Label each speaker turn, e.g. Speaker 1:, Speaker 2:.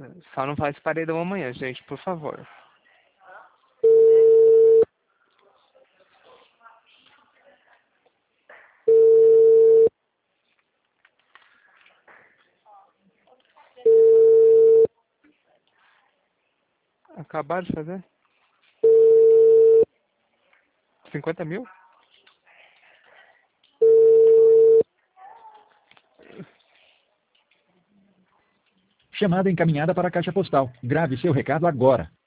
Speaker 1: Só não faz paredão amanhã, gente, por favor. Acabaram de fazer? 50 mil?
Speaker 2: Chamada encaminhada para a caixa postal. Grave seu recado agora.